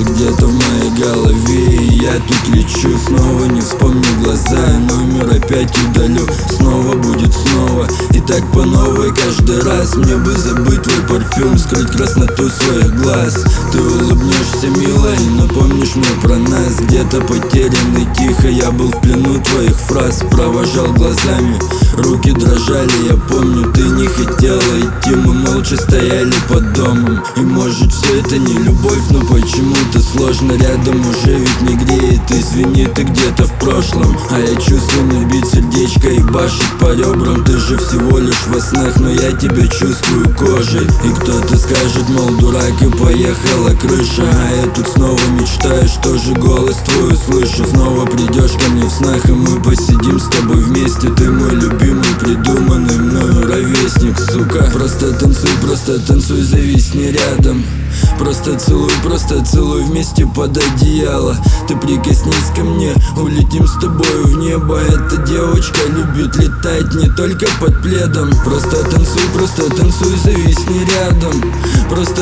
где-то в моей голове. И я тут лечу, снова не вспомню глаза. Номер опять удалю, снова будет снова. И так по новой каждый раз. Мне бы забыть твой парфюм, скрыть красноту своих глаз. Ты улыбнешься, мило, и напомнишь мне про нас. Где-то потерянный тихо, я был в плену твоих фраз. Провожал глазами, руки дрожали, я помню, ты не хотела идти. Мы молча стояли под домом. И может все это не любовь, но почему-то сложно. Рядом уже ведь не греет, извини, ты где-то в прошлом. А я чувствую, бить сердечко и башит по ребрам. Ты же всего лишь во снах, но я тебя чувствую кожей. И кто-то скажет, мол, дурак, и поехала крыша. А я тут снова мечтаю, что же голос твой услышу. Снова придешь ко мне в снах, и мы посидим с тобой вместе. Ты мой любимый, придуманный мною ровесник, сука. Просто танцуй, зависни рядом. Просто целуй вместе под одеяло. Ты прикоснись ко мне, улетим с тобой в небо. Эта девочка любит летать не только под пледом. Просто танцуй, зависни рядом. Просто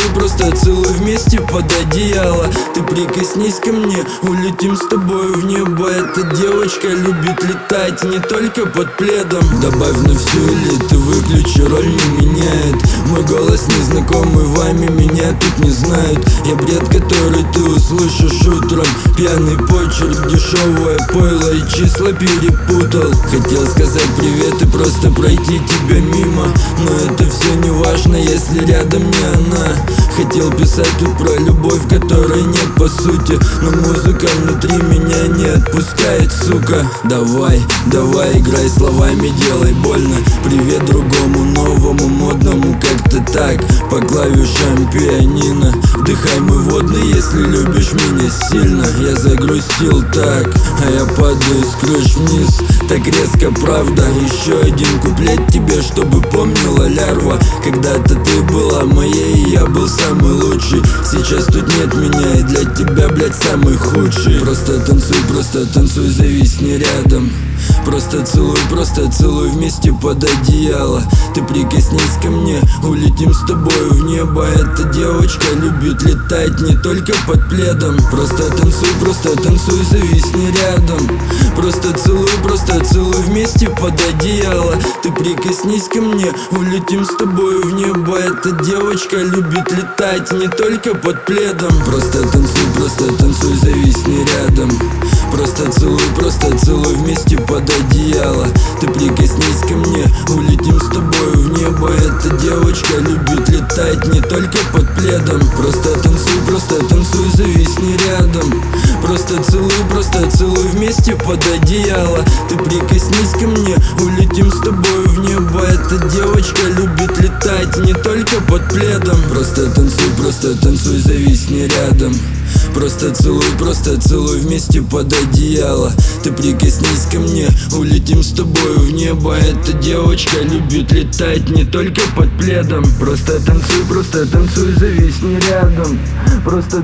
целуй вместе под одеяло. Ты прикоснись ко мне, улетим с тобой в небо. Эта девочка любит летать не только под пледом. Добавь на всю или ты выключи, роль не меняет. Мой голос незнакомый вами, меня тут не знают. Я бред, который ты услышишь утром. Пьяный почерк, дешевое пойло и числа перепутал. Хотел сказать привет и просто пройти тебя мимо, но это все не важно, если рядом не она. Хотел писать тут про любовь, которой нет по сути, но музыка внутри меня не отпускает, сука. Давай, играй словами, делай больно. Привет другому, новому, модному, как-то так. По клавишам пианино вдыхай мой водный, если любишь меня сильно. Я загрустил так, а я падаю с крыш вниз. Так резко, правда. Еще один куплет тебе, чтобы помнила лярва. Когда-то ты была моей, и я был самый лучший. Сейчас тут нет меня, и для тебя, блядь, самый худший. Просто танцуй, зависни рядом. Просто целуй вместе под одеяло. Ты прикоснись ко мне, улетим с тобой в небо. Эта девочка любит летать не только под пледом. Просто танцуй, зависни рядом. Просто целуй вместе под одеяло. Ты прикоснись ко мне, улетим с тобой в небо. Эта девочка любит летать не только под пледом. Просто танцуй, зависни рядом. Просто целуй вместе под одеяло. Ты прикоснись ко мне, улетим с тобой в небо. Эта девочка любит летать не только под пледом. Просто танцуй, зависни рядом. Просто целуй вместе под одеяло. Ты прикоснись ко мне, улетим с тобой в небо. Эта девочка любит летать не только под пледом. Просто танцуй, зависни рядом. Просто целуй вместе под одеяло. Ты прикоснись ко мне, улетим с тобой в небо. Эта девочка любит летать не только под пледом. Просто танцуй, зависни рядом. Просто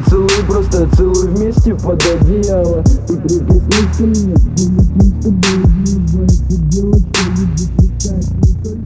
целуй вместе под одеяло. Ты прикоснись ко мне, улетим с тобой в небо. Эта девочка любит летать не только